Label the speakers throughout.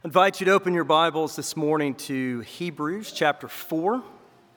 Speaker 1: I invite you to open your Bibles this morning to Hebrews chapter 4. I'll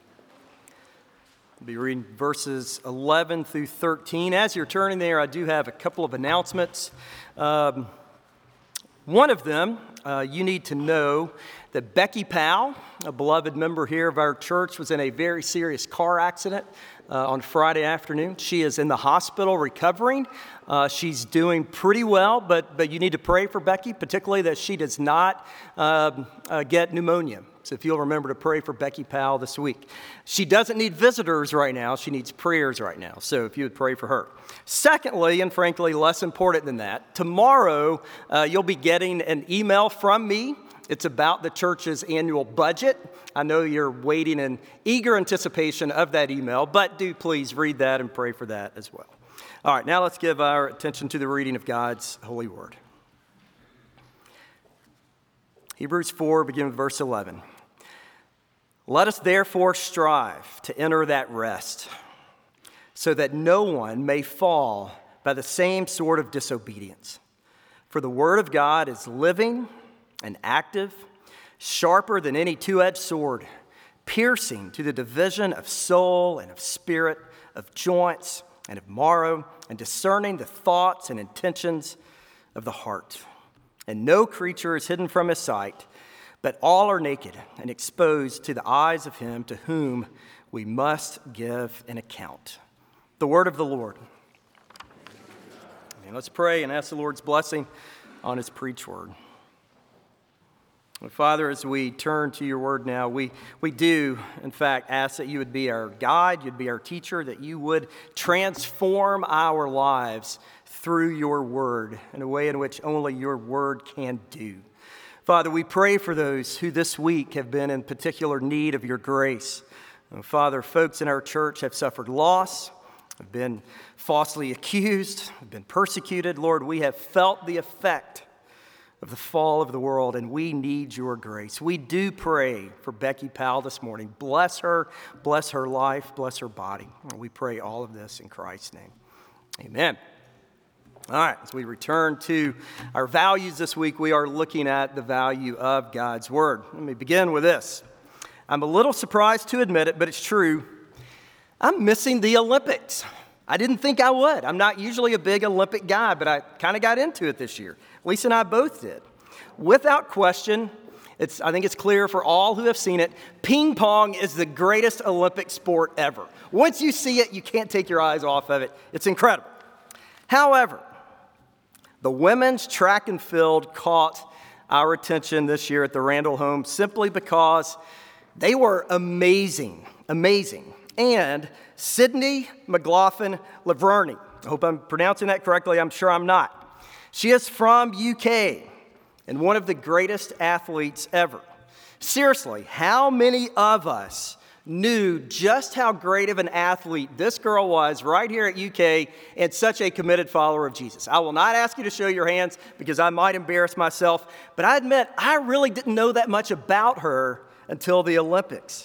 Speaker 1: be reading verses 11 through 13. As you're turning there, I do have a couple of announcements. One of them, you need to know that Becky Powell, a beloved member here of our church, was in a very serious car accident on Friday afternoon. She is in the hospital recovering. She's doing pretty well, but you need to pray for Becky, particularly that she does not get pneumonia. So if you'll remember to pray for Becky Powell this week. She doesn't need visitors right now. She needs prayers right now. So if you would pray for her. Secondly, and frankly less important than that, tomorrow you'll be getting an email from me. It's about the church's annual budget. I know you're waiting in eager anticipation of that email, but do please read that and pray for that as well. All right, now let's give our attention to the reading of God's holy word. Hebrews 4, beginning with verse 11. Let us therefore strive to enter that rest, so that no one may fall by the same sort of disobedience. For the word of God is living and active, sharper than any two-edged sword, piercing to the division of soul and of spirit, of joints and of marrow, and discerning the thoughts and intentions of the heart. And no creature is hidden from his sight, but all are naked and exposed to the eyes of him to whom we must give an account. The word of the Lord. And let's pray and ask the Lord's blessing on his preached word. Father, as we turn to your word now, we do, in fact, ask that you would be our guide, you'd be our teacher, that you would transform our lives through your word in a way in which only your word can do. Father, we pray for those who this week have been in particular need of your grace. Father, folks in our church have suffered loss, have been falsely accused, have been persecuted. Lord, we have felt the effect of the fall of the world, and we need your grace. We do pray for Becky Powell this morning. Bless her life, bless her body. We pray all of this in Christ's name. Amen. All right, as we return to our values this week, we are looking at the value of God's word. Let me begin with this. I'm a little surprised to admit it, but it's true. I'm missing the Olympics. I didn't think I would. I'm not usually a big Olympic guy, but I kind of got into it this year. Lisa and I both did. Without question, I think it's clear for all who have seen it, ping pong is the greatest Olympic sport ever. Once you see it, you can't take your eyes off of it. It's incredible. However, the women's track and field caught our attention this year at the Randall home simply because they were amazing. And Sydney McLaughlin-Laverne, I hope I'm pronouncing that correctly, I'm sure I'm not. She is from UK and one of the greatest athletes ever. Seriously, how many of us knew just how great of an athlete this girl was right here at UK and such a committed follower of Jesus? I will not ask you to show your hands because I might embarrass myself, but I admit I really didn't know that much about her until the Olympics.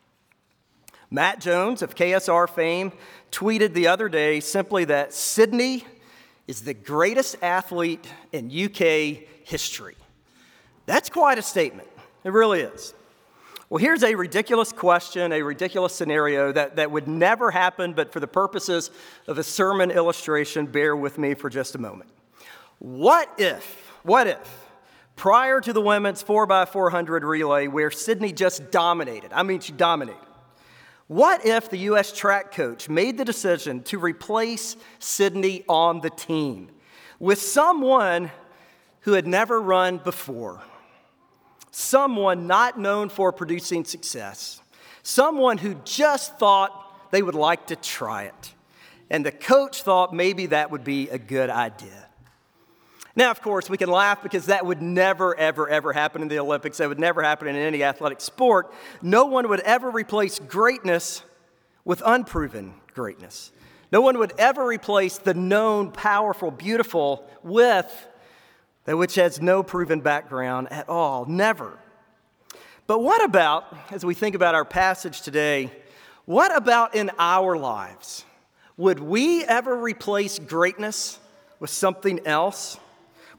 Speaker 1: Matt Jones of KSR fame tweeted the other day simply that Sydney is the greatest athlete in UK history. That's quite a statement. It really is. Well, here's a ridiculous question, a ridiculous scenario that would never happen, but for the purposes of a sermon illustration, bear with me for just a moment. What if, prior to the women's 4x400 relay where Sydney just dominated, she dominated, what if the U.S. track coach made the decision to replace Sydney on the team with someone who had never run before? Someone not known for producing success. Someone who just thought they would like to try it. And the coach thought maybe that would be a good idea. Now, of course, we can laugh because that would never, ever happen in the Olympics. That would never happen in any athletic sport. No one would ever replace greatness with unproven greatness. No one would ever replace the known, powerful, beautiful with that which has no proven background at all. Never. But what about, as we think about our passage today, what about in our lives? Would we ever replace greatness with something else?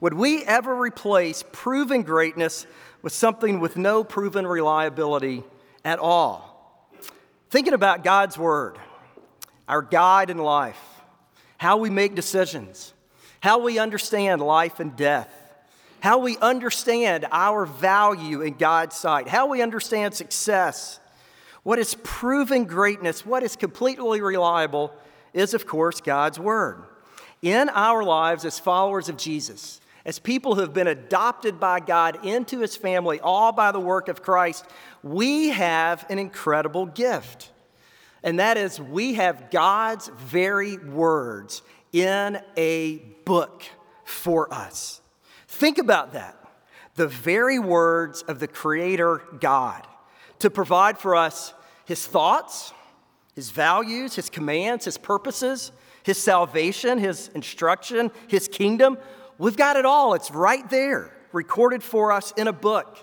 Speaker 1: Would we ever replace proven greatness with something with no proven reliability at all? Thinking about God's Word, our guide in life, how we make decisions, how we understand life and death, how we understand our value in God's sight, how we understand success. What is proven greatness, what is completely reliable, is, of course, God's Word. In our lives as followers of Jesus, as people who have been adopted by God into His family, all by the work of Christ, we have an incredible gift. And that is, we have God's very words in a book for us. Think about that. The very words of the Creator God to provide for us His thoughts, His values, His commands, His purposes, His salvation, His instruction, His kingdom. We've got it all. It's right there, recorded for us in a book.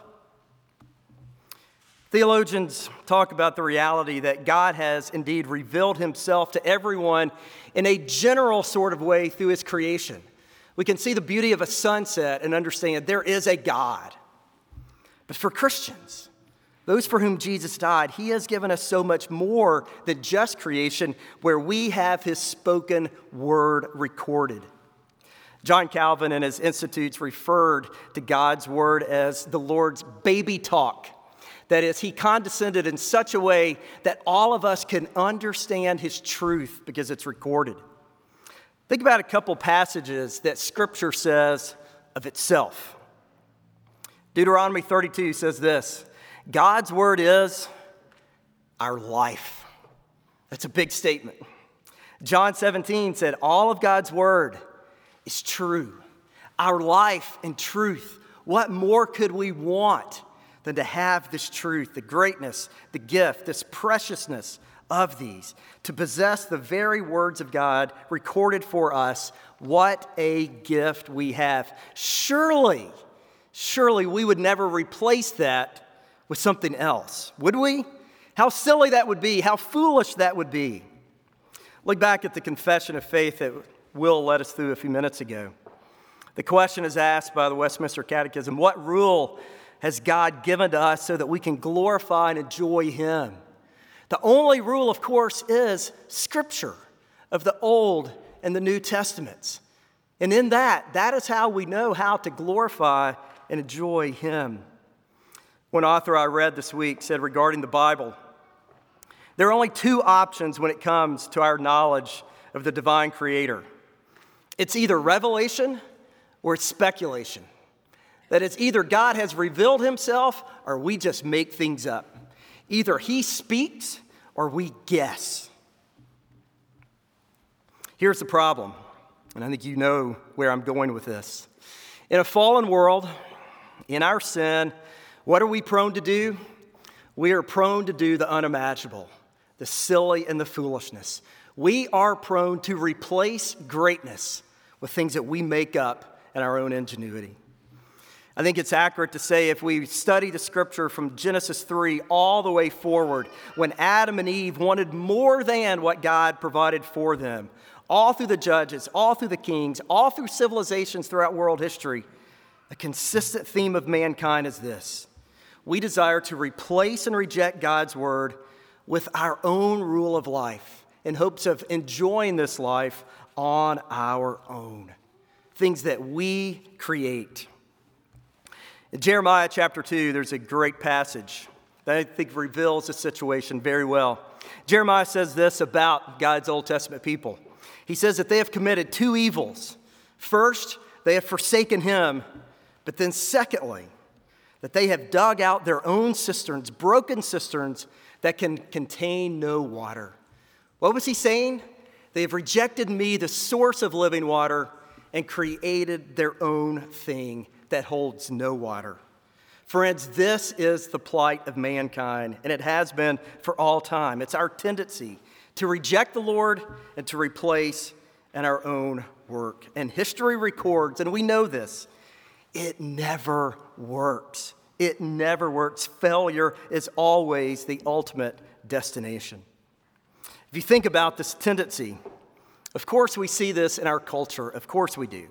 Speaker 1: Theologians talk about the reality that God has indeed revealed Himself to everyone in a general sort of way through His creation. We can see the beauty of a sunset and understand there is a God. But for Christians, those for whom Jesus died, He has given us so much more than just creation, where we have His spoken word recorded. John Calvin and his institutes referred to God's word as the Lord's baby talk. That is, He condescended in such a way that all of us can understand His truth because it's recorded. Think about a couple passages that Scripture says of itself. Deuteronomy 32 says this: God's word is our life. That's a big statement. John 17 said all of God's word is true. Our life and truth. What more could we want than to have this truth, the greatness, the gift, this preciousness of these, to possess the very words of God recorded for us? What a gift we have. Surely we would never replace that with something else, would we? How silly that would be, how foolish that would be. Look back at the confession of faith that Will led us through a few minutes ago. The question is asked by the Westminster Catechism: what rule has God given to us so that we can glorify and enjoy Him? The only rule, of course, is Scripture of the Old and the New Testaments. And in that is how we know how to glorify and enjoy Him. One author I read this week said regarding the Bible, there are only two options when it comes to our knowledge of the divine Creator. It's either revelation or it's speculation. That is, either God has revealed Himself or we just make things up. Either He speaks or we guess. Here's the problem, and I think you know where I'm going with this. In a fallen world, in our sin, what are we prone to do? We are prone to do the unimaginable, the silly and the foolishness. We are prone to replace greatness with things that we make up in our own ingenuity. I think it's accurate to say if we study the Scripture from Genesis 3 all the way forward, when Adam and Eve wanted more than what God provided for them, all through the judges, all through the kings, all through civilizations throughout world history, a consistent theme of mankind is this: we desire to replace and reject God's word with our own rule of life in hopes of enjoying this life on our own. Things that we create. In Jeremiah chapter 2, there's a great passage that I think reveals the situation very well. Jeremiah says this about God's Old Testament people. He says that they have committed two evils. First, they have forsaken Him, but then secondly, that they have dug out their own cisterns, broken cisterns that can contain no water. What was he saying? They have rejected me, the source of living water, and created their own thing that holds no water. Friends, this is the plight of mankind, and it has been for all time. It's our tendency to reject the Lord and to replace in our own work. And history records, and we know this, it never works. It never works. Failure is always the ultimate destination. If you think about this tendency, of course we see this in our culture. Of course we do.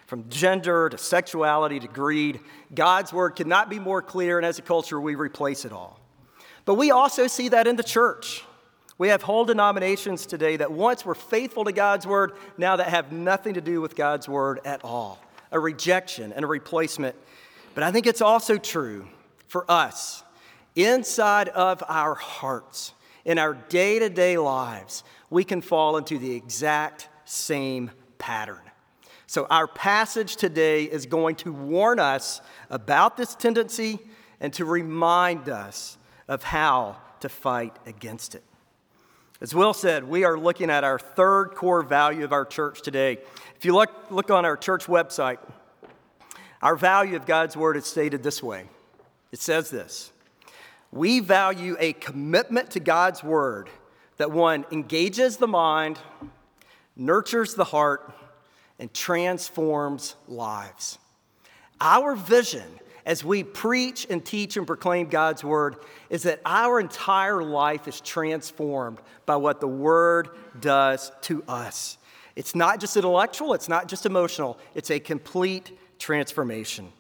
Speaker 1: from gender to sexuality to greed. God's word could not be more clear, and as a culture, we replace it all. But we also see that in the church. We have whole denominations today that once were faithful to God's word, now that have nothing to do with God's word at all. A rejection and a replacement. But I think it's also true for us, inside of our hearts, in our day-to-day lives, we can fall into the exact same pattern. So our passage today is going to warn us about this tendency and to remind us of how to fight against it. As Will said, we are looking at our third core value of our church today. If you look on our church website, our value of God's word is stated this way. It says this: we value a commitment to God's word that one engages the mind, nurtures the heart, and transforms lives. Our vision as we preach and teach and proclaim God's word is that our entire life is transformed by what the word does to us. It's not just intellectual, it's not just emotional, it's a complete transformation.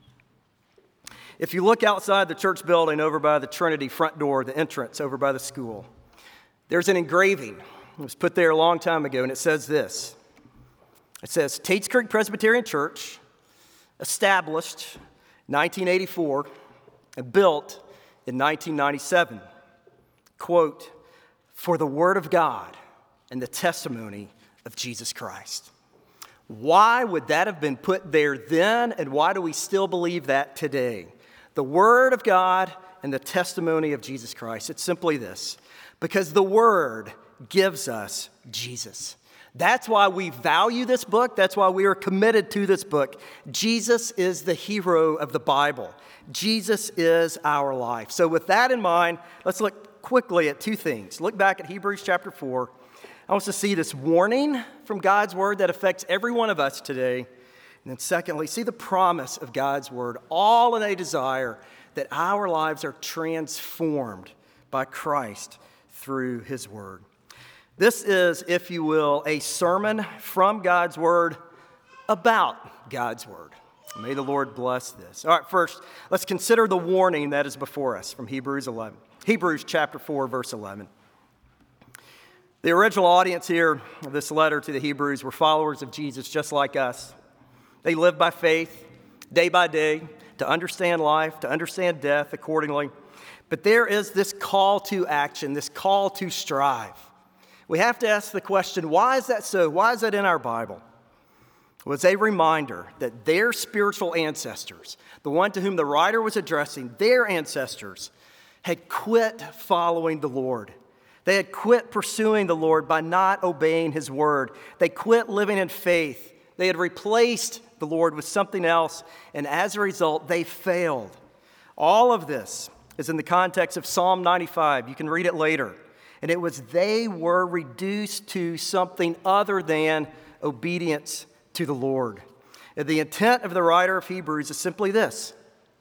Speaker 1: If you look outside the church building over by the Trinity front door, the entrance over by the school, there's an engraving. It was put there a long time ago, and it says this. It says, Tates Creek Presbyterian Church, established 1984 and built in 1997. Quote, for the word of God and the testimony of Jesus Christ. Why would that have been put there then, and why do we still believe that today? The word of God and the testimony of Jesus Christ. It's simply this: because the word gives us Jesus. That's why we value this book. That's why we are committed to this book. Jesus is the hero of the Bible. Jesus is our life. So with that in mind, let's look quickly at two things. Look back at Hebrews chapter 4. I want us to see this warning from God's word that affects every one of us today. And then secondly, see the promise of God's word, all in a desire that our lives are transformed by Christ through his word. This is, if you will, a sermon from God's word about God's word. May the Lord bless this. All right, first, let's consider the warning that is before us from Hebrews chapter 4, verse 11. The original audience here of this letter to the Hebrews were followers of Jesus just like us. They lived by faith, day by day, to understand life, to understand death accordingly. But there is this call to action, this call to strive. We have to ask the question, why is that so? Why is that in our Bible? Well, it's a reminder that their spiritual ancestors, the one to whom the writer was addressing, their ancestors had quit following the Lord. They had quit pursuing the Lord by not obeying his word. They quit living in faith. They had replaced the Lord with something else, and as a result, they failed. All of this is in the context of Psalm 95. You can read it later. And it was they were reduced to something other than obedience to the Lord. And the intent of the writer of Hebrews is simply this: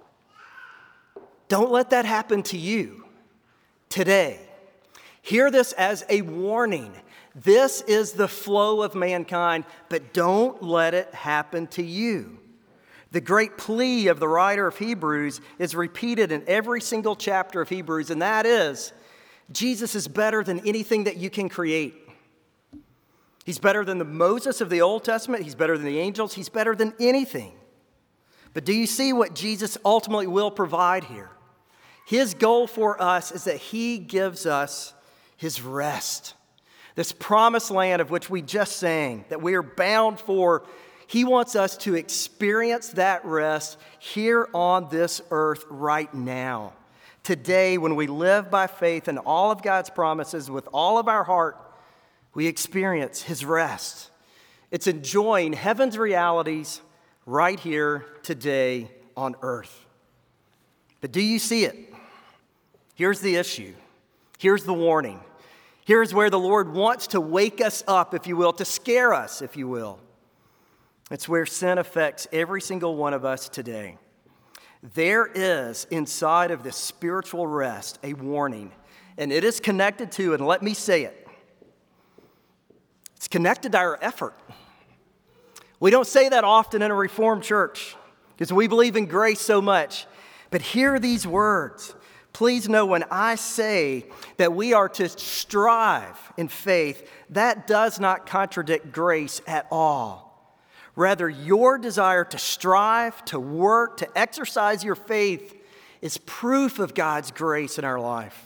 Speaker 1: don't let that happen to you today. Hear this as a warning. This is the flow of mankind, but don't let it happen to you. The great plea of the writer of Hebrews is repeated in every single chapter of Hebrews, and that is, Jesus is better than anything that you can create. He's better than the Moses of the Old Testament. He's better than the angels. He's better than anything. But do you see what Jesus ultimately will provide here? His goal for us is that he gives us his rest. This promised land of which we just sang, that we are bound for, he wants us to experience that rest here on this earth right now. Today, when we live by faith in all of God's promises with all of our heart, we experience his rest. It's enjoying heaven's realities right here today on earth. But do you see it? Here's the issue. Here's the warning. Here's where the Lord wants to wake us up, if you will, to scare us, if you will. It's where sin affects every single one of us today. There is inside of this spiritual rest a warning, and it is connected to, and let me say it, it's connected to our effort. We don't say that often in a Reformed church because we believe in grace so much. But hear these words. Please know when I say that we are to strive in faith, that does not contradict grace at all. Rather, your desire to strive, to work, to exercise your faith is proof of God's grace in our life.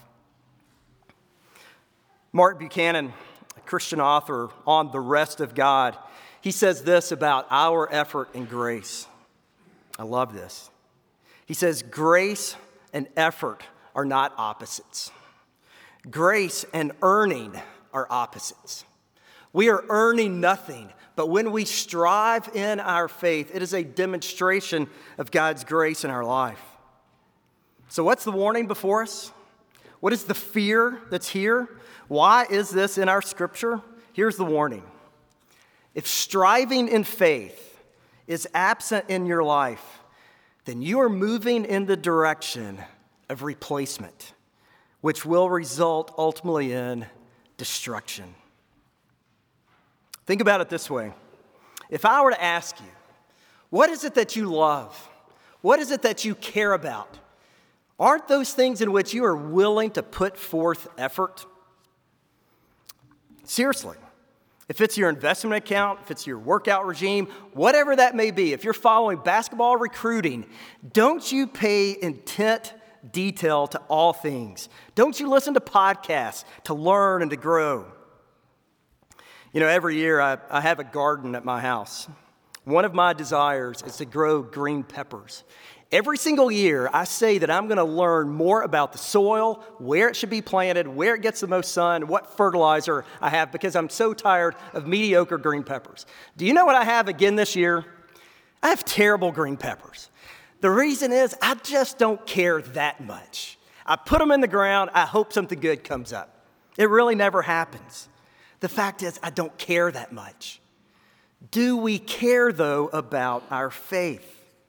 Speaker 1: Mark Buchanan, a Christian author on the rest of God, he says this about our effort and grace. I love this. He says, grace and effort are not opposites. Grace and earning are opposites. We are earning nothing, but when we strive in our faith, it is a demonstration of God's grace in our life. So what's the warning before us? What is the fear that's here? Why is this in our scripture? Here's the warning. If striving in faith is absent in your life, then you are moving in the direction of replacement, which will result ultimately in destruction. Think about it this way. If I were to ask you, what is it that you love? What is it that you care about? Aren't those things in which you are willing to put forth effort? Seriously. If it's your investment account, if it's your workout regime, whatever that may be, if you're following basketball recruiting, don't you pay intent detail to all things? Don't you listen to podcasts to learn and to grow? You know, every year I have a garden at my house. One of my desires is to grow green peppers. Every single year, I say that I'm going to learn more about the soil, where it should be planted, where it gets the most sun, what fertilizer I have, because I'm so tired of mediocre green peppers. Do you know what I have again this year? I have terrible green peppers. The reason is I just don't care that much. I put them in the ground. I hope something good comes up. It really never happens. The fact is I don't care that much. Do we care, though, about our faith?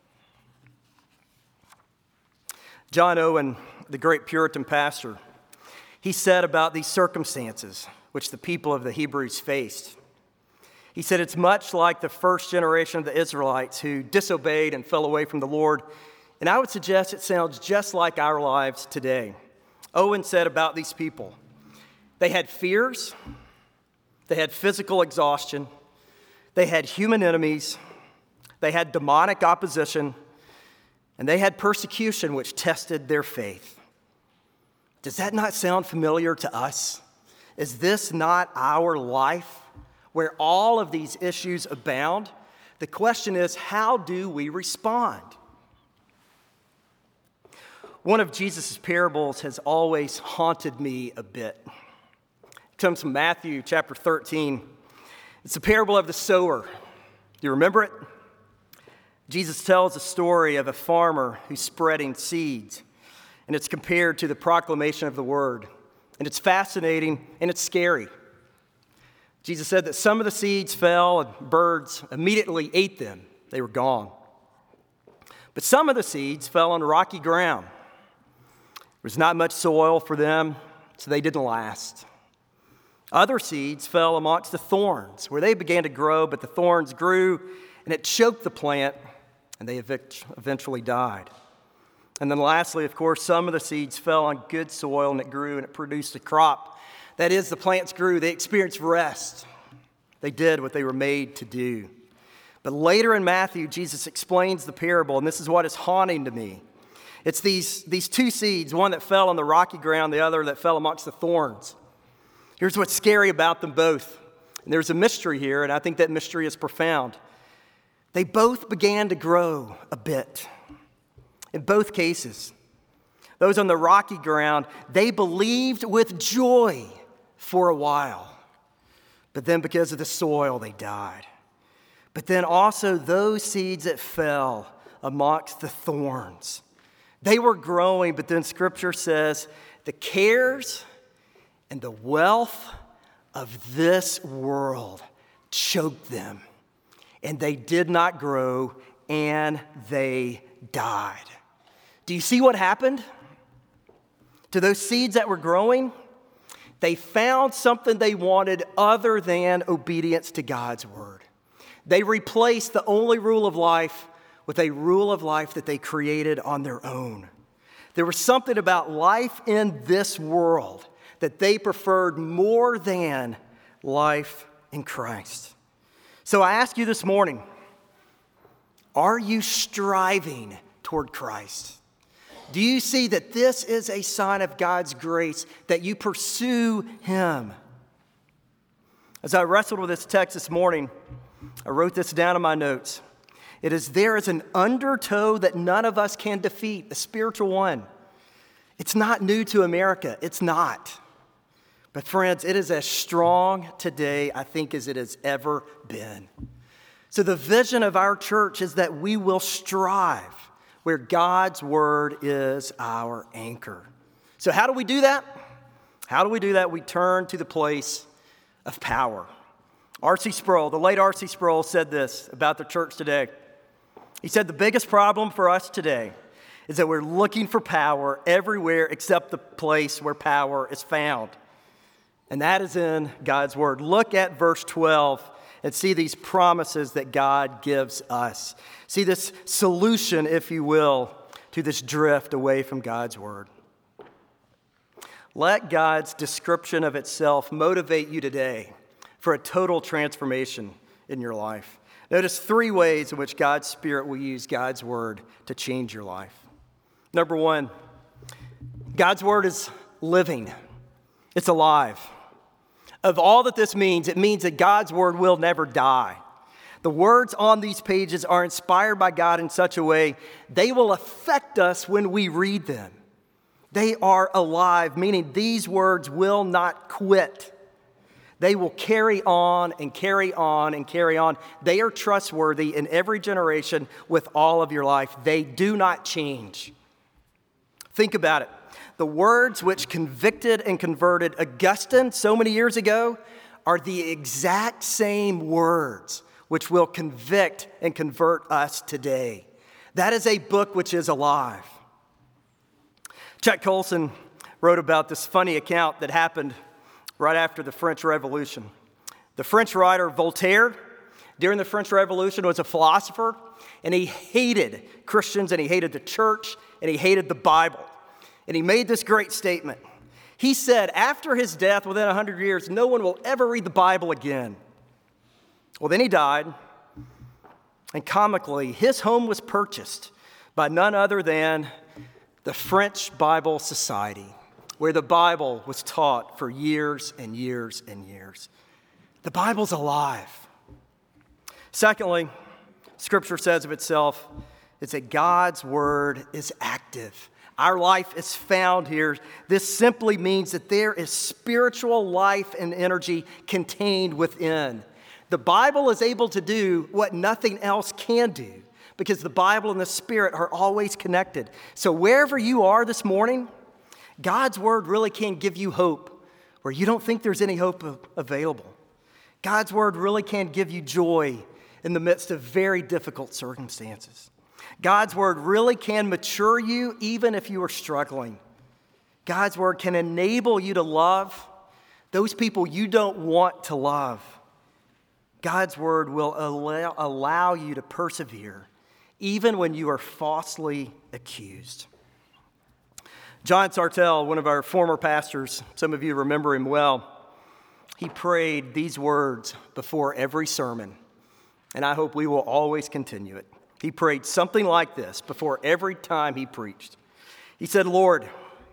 Speaker 1: John Owen, the great Puritan pastor, he said about these circumstances which the people of the Hebrews faced. He said, it's much like the first generation of the Israelites who disobeyed and fell away from the Lord. And I would suggest it sounds just like our lives today. Owen said about these people, they had fears, they had physical exhaustion, they had human enemies, they had demonic opposition, and they had persecution which tested their faith. Does that not sound familiar to us? Is this not our life where all of these issues abound? The question is, how do we respond? One of Jesus' parables has always haunted me a bit. It comes from Matthew chapter 13. It's the parable of the sower. Do you remember it? Jesus tells a story of a farmer who's spreading seeds, and it's compared to the proclamation of the word. And it's fascinating and it's scary. Jesus said that some of the seeds fell and birds immediately ate them. They were gone. But some of the seeds fell on rocky ground. There was not much soil for them, so they didn't last. Other seeds fell amongst the thorns, where they began to grow, but the thorns grew and it choked the plant, and they eventually died. And then lastly, of course, some of the seeds fell on good soil, and it grew, and it produced a crop. That is, the plants grew. They experienced rest. They did what they were made to do. But later in Matthew, Jesus explains the parable, and this is what is haunting to me. It's these two seeds, one that fell on the rocky ground, the other that fell amongst the thorns. Here's what's scary about them both. And there's a mystery here, and I think that mystery is profound. They both began to grow a bit. In both cases, those on the rocky ground, they believed with joy for a while. But then because of the soil, they died. But then also those seeds that fell amongst the thorns, they were growing, but then Scripture says the cares and the wealth of this world choked them. And they did not grow, and they died. Do you see what happened to those seeds that were growing? They found something they wanted other than obedience to God's word. They replaced the only rule of life with a rule of life that they created on their own. There was something about life in this world that they preferred more than life in Christ. So I ask you this morning, are you striving toward Christ? Do you see that this is a sign of God's grace, that you pursue Him? As I wrestled with this text this morning, I wrote this down in my notes. There is an undertow that none of us can defeat, a spiritual one. It's not new to America. It's not. But friends, it is as strong today, I think, as it has ever been. So the vision of our church is that we will strive where God's word is our anchor. So how do we do that? We turn to the place of power. R.C. Sproul, the late R.C. Sproul, said this about the church today. He said, the biggest problem for us today is that we're looking for power everywhere except the place where power is found. And that is in God's word. Look at verse 12 and see these promises that God gives us. See this solution, if you will, to this drift away from God's word. Let God's description of itself motivate you today for a total transformation in your life. Notice 3 ways in which God's Spirit will use God's word to change your life. Number 1, God's word is living. It's alive. Of all that this means, it means that God's word will never die. The words on these pages are inspired by God in such a way they will affect us when we read them. They are alive, meaning these words will not quit. They will carry on and carry on and carry on. They are trustworthy in every generation with all of your life. They do not change. Think about it. The words which convicted and converted Augustine so many years ago are the exact same words which will convict and convert us today. That is a book which is alive. Chuck Colson wrote about this funny account that happened right after the French Revolution. The French writer Voltaire, during the French Revolution, was a philosopher, and he hated Christians, and he hated the church, and he hated the Bible. And he made this great statement. He said, after his death, within 100 years, no one will ever read the Bible again. Well, then he died, and comically, his home was purchased by none other than the French Bible Society, where the Bible was taught for years and years and years. The Bible's alive. Secondly, Scripture says of itself, it's that God's word is active. Our life is found here. This simply means that there is spiritual life and energy contained within. The Bible is able to do what nothing else can do because the Bible and the Spirit are always connected. So wherever you are this morning, God's word really can give you hope where you don't think there's any hope available. God's word really can give you joy in the midst of very difficult circumstances. God's word really can mature you even if you are struggling. God's word can enable you to love those people you don't want to love. God's word will allow you to persevere even when you are falsely accused. John Sartell, one of our former pastors, some of you remember him well, he prayed these words before every sermon, and I hope we will always continue it. He prayed something like this before every time he preached. He said, Lord,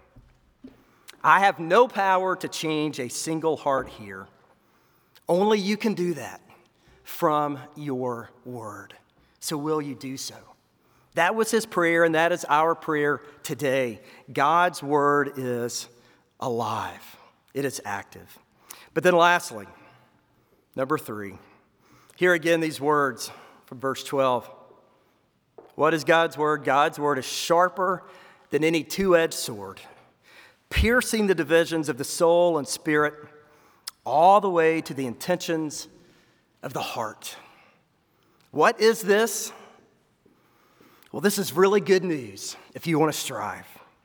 Speaker 1: I have no power to change a single heart here. Only you can do that from your word. So will you do so? That was his prayer, and that is our prayer today. God's word is alive. It is active. But then lastly, number 3, hear again these words from verse 12. What is God's word? God's word is sharper than any two-edged sword, piercing the divisions of the soul and spirit, all the way to the intentions of the heart. What is this? Well, this is really good news if you want to strive.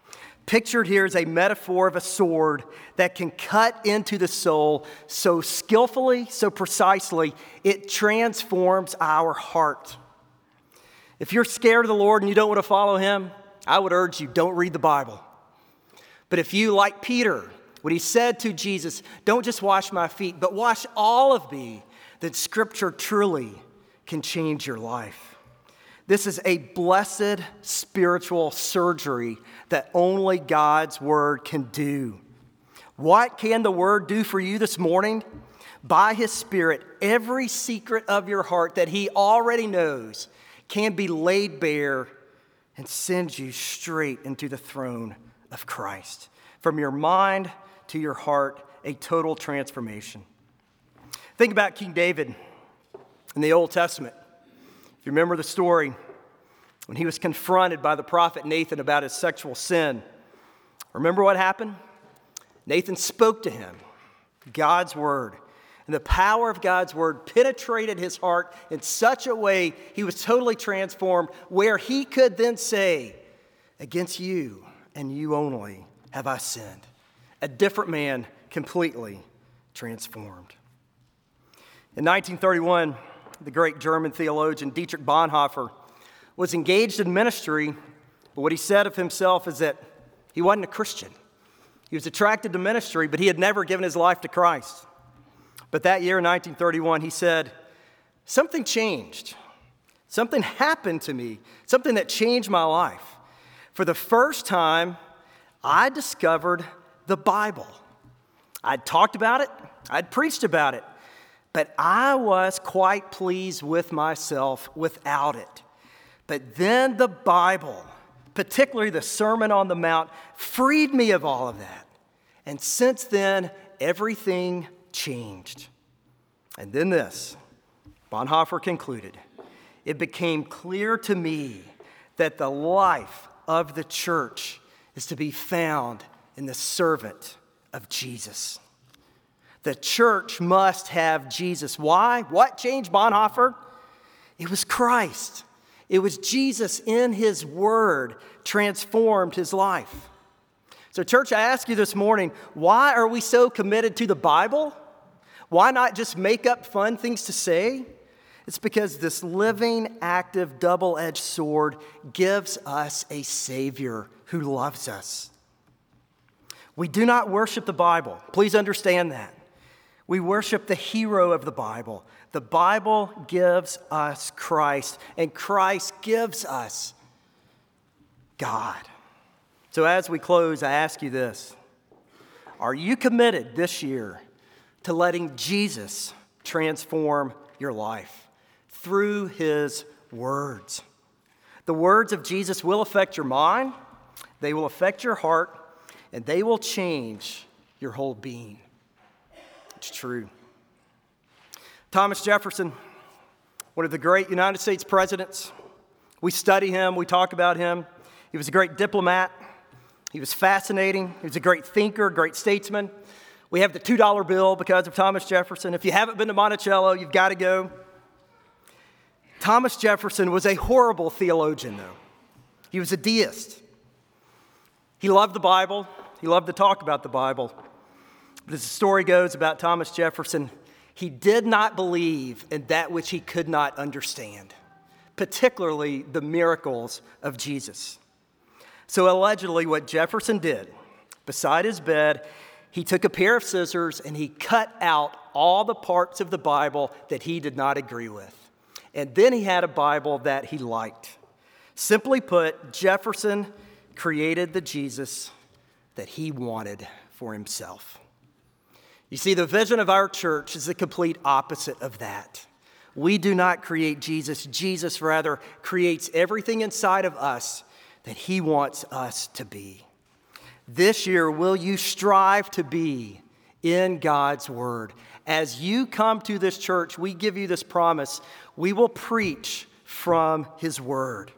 Speaker 1: Pictured here is a metaphor of a sword that can cut into the soul so skillfully, so precisely, it transforms our heart. If you're scared of the Lord and you don't want to follow him, I would urge you, don't read the Bible. But if you, like Peter, when he said to Jesus, don't just wash my feet, but wash all of me, then Scripture truly can change your life. This is a blessed spiritual surgery that only God's Word can do. What can the Word do for you this morning? By His Spirit, every secret of your heart that He already knows can be laid bare and send you straight into the throne of Christ. From your mind to your heart, a total transformation. Think about King David in the Old Testament. If you remember the story, when he was confronted by the prophet Nathan about his sexual sin, remember what happened? Nathan spoke to him, God's word. And the power of God's word penetrated his heart in such a way he was totally transformed, where he could then say, against you and you only have I sinned. A different man, completely transformed. In 1931, the great German theologian Dietrich Bonhoeffer was engaged in ministry, but what he said of himself is that he wasn't a Christian. He was attracted to ministry, but he had never given his life to Christ. But that year in 1931, he said, something changed. Something happened to me, something that changed my life. For the first time, I discovered the Bible. I'd talked about it, I'd preached about it, but I was quite pleased with myself without it. But then the Bible, particularly the Sermon on the Mount, freed me of all of that. And since then, everything changed. And then this, Bonhoeffer concluded, it became clear to me that the life of the church is to be found in the servant of Jesus. The church must have Jesus. Why? What changed Bonhoeffer? It was Christ. It was Jesus in his word transformed his life. So church, I ask you this morning, why are we so committed to the Bible? Why not just make up fun things to say? It's because this living, active, double-edged sword gives us a Savior who loves us. We do not worship the Bible. Please understand that. We worship the hero of the Bible. The Bible gives us Christ, and Christ gives us God. So as we close, I ask you this. Are you committed this year to letting Jesus transform your life through his words? The words of Jesus will affect your mind, they will affect your heart, and they will change your whole being. It's true. Thomas Jefferson, one of the great United States presidents, we study him, we talk about him. He was a great diplomat. He was fascinating. He was a great thinker, great statesman. We have the $2 bill because of Thomas Jefferson. If you haven't been to Monticello, you've got to go. Thomas Jefferson was a horrible theologian, though. He was a deist. He loved the Bible. He loved to talk about the Bible. But as the story goes about Thomas Jefferson, he did not believe in that which he could not understand, particularly the miracles of Jesus. So allegedly what Jefferson did, beside his bed, he took a pair of scissors and he cut out all the parts of the Bible that he did not agree with. And then he had a Bible that he liked. Simply put, Jefferson created the Jesus that he wanted for himself. You see, the vision of our church is the complete opposite of that. We do not create Jesus. Jesus, rather, creates everything inside of us that he wants us to be. This year, will you strive to be in God's word? As you come to this church, we give you this promise. We will preach from his word.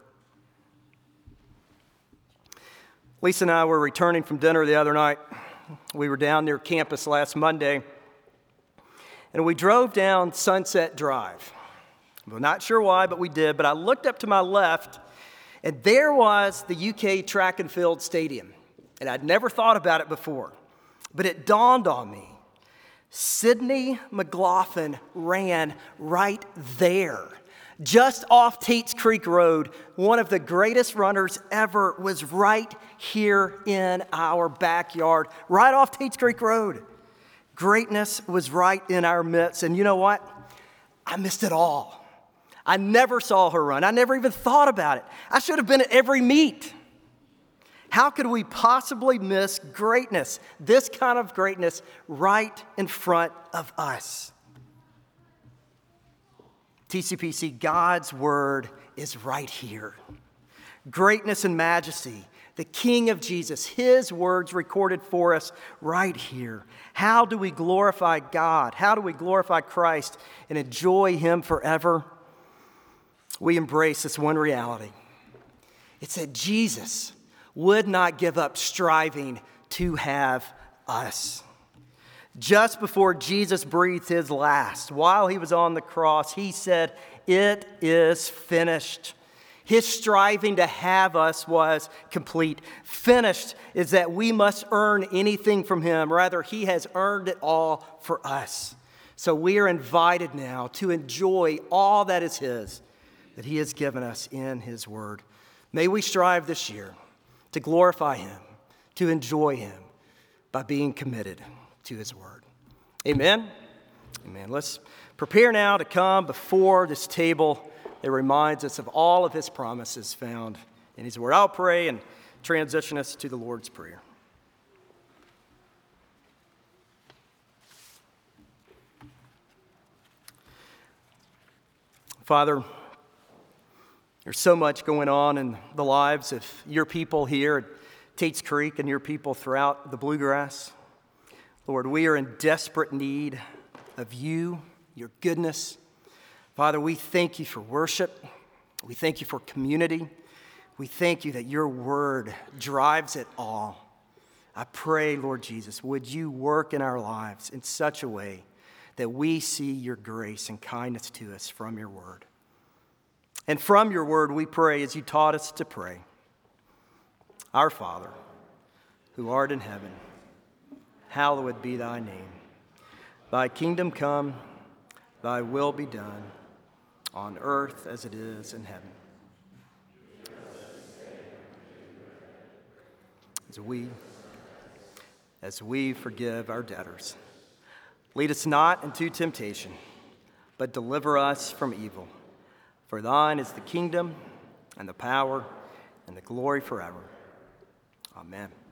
Speaker 1: Lisa and I were returning from dinner the other night. We were down near campus last Monday, and we drove down Sunset Drive. I'm not sure why, but we did. But I looked up to my left, and there was the UK Track and Field Stadium. And I'd never thought about it before, but it dawned on me. Sidney McLaughlin ran right there, just off Tate's Creek Road. One of the greatest runners ever was right here in our backyard, right off Tate's Creek Road. Greatness was right in our midst. And you know what? I missed it all. I never saw her run. I never even thought about it. I should have been at every meet. How could we possibly miss greatness, this kind of greatness, right in front of us? TCPC, God's word is right here. Greatness and majesty, the King of Jesus, his words recorded for us right here. How do we glorify God? How do we glorify Christ and enjoy him forever? We embrace this one reality. It's that Jesus would not give up striving to have us. Just before Jesus breathed his last, while he was on the cross, he said, "It is finished." His striving to have us was complete. Finished is that we must earn anything from him. Rather, he has earned it all for us. So we are invited now to enjoy all that is his, that he has given us in his word. May we strive this year to glorify him, to enjoy him by being committed to his word. Amen? Amen. Let's prepare now to come before this table that reminds us of all of his promises found in his word. I'll pray and transition us to the Lord's Prayer. Father, there's so much going on in the lives of your people here at Tate's Creek and your people throughout the Bluegrass. Lord, we are in desperate need of you, your goodness. Father, we thank you for worship. We thank you for community. We thank you that your word drives it all. I pray, Lord Jesus, would you work in our lives in such a way that we see your grace and kindness to us from your word. And from your word, we pray as you taught us to pray. Our Father, who art in heaven, hallowed be thy name. Thy kingdom come, thy will be done, on earth as it is in heaven. As we forgive our debtors. Lead us not into temptation, but deliver us from evil. For thine is the kingdom and the power and the glory forever. Amen.